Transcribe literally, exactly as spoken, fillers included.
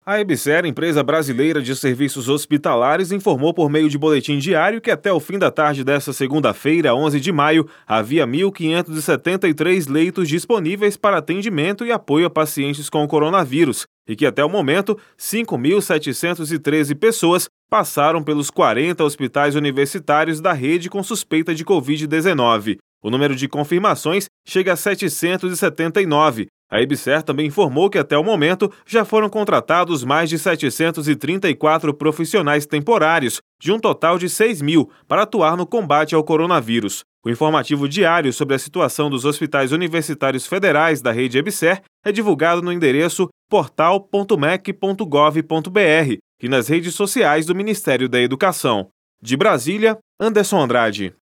A EBSER, empresa brasileira de serviços hospitalares, informou por meio de boletim diário que até o fim da tarde desta segunda-feira, onze de maio, havia mil quinhentos e setenta e três leitos disponíveis para atendimento e apoio a pacientes com coronavírus e que até o momento, cinco mil setecentas e treze pessoas passaram pelos quarenta hospitais universitários da rede com suspeita de covid dezenove. O número de confirmações chega a setecentos e setenta e nove. A EBSER também informou que até o momento já foram contratados mais de setecentos e trinta e quatro profissionais temporários, de um total de seis mil, para atuar no combate ao coronavírus. O informativo diário sobre a situação dos hospitais universitários federais da rede EBSER é divulgado no endereço portal ponto mec ponto gov ponto br e nas redes sociais do Ministério da Educação. De Brasília, Anderson Andrade.